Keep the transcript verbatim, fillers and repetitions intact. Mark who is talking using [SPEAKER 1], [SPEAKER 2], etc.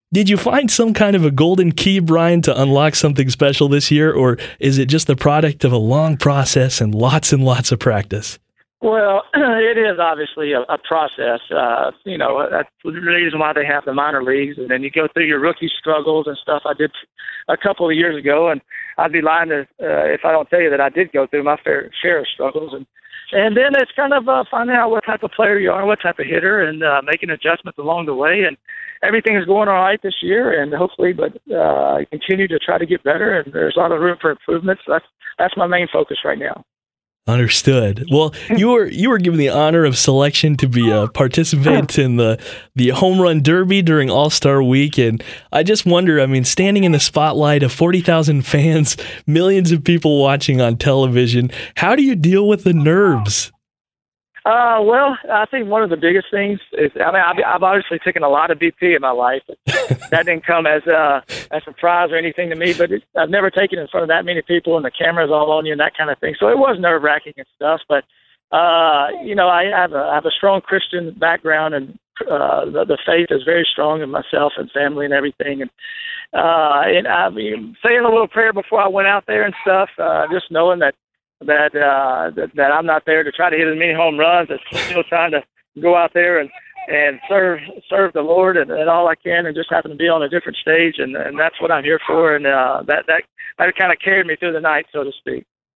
[SPEAKER 1] Did you find some kind of a golden key, Brian, to unlock something special this year, or is it just the product of a long process and lots and lots of practice?
[SPEAKER 2] Well, it is obviously a, a process. Uh, you know, that's the reason why they have the minor leagues, and then you go through your rookie struggles and stuff. I did a couple of years ago, and I'd be lying to, uh, if I don't tell you that I did go through my fair share of struggles. And and then it's kind of uh, finding out what type of player you are, what type of hitter, and uh, making adjustments along the way. And everything is going all right this year, and hopefully, but uh, I continue to try to get better. And there's a lot of room for improvement. So that's that's my main focus right now.
[SPEAKER 1] Understood. Well, you were you were given the honor of selection to be a participant in the the Home Run Derby during All-Star Week, and I just wonder, I mean, standing in the spotlight of forty thousand fans, millions of people watching on television, how do you deal with the nerves?
[SPEAKER 2] Uh, well, I think one of the biggest things is, I mean, I've, I've obviously taken a lot of B P in my life. That didn't come as a, a surprise or anything to me, but it, I've never taken it in front of that many people, and the camera's all on you and that kind of thing. So it was nerve-wracking and stuff, but, uh, you know, I have, a, I have a strong Christian background, and uh, the, the faith is very strong in myself and family and everything. And, uh, and I mean, saying a little prayer before I went out there and stuff, uh, just knowing that, that, uh, that that I'm not there to try to hit as many home runs. I'm still trying to go out there and, and serve serve the Lord and, and all I can, and just happen to be on a different stage, and, and that's what I'm here for. And uh, that that that kind of carried me through the night, so to speak.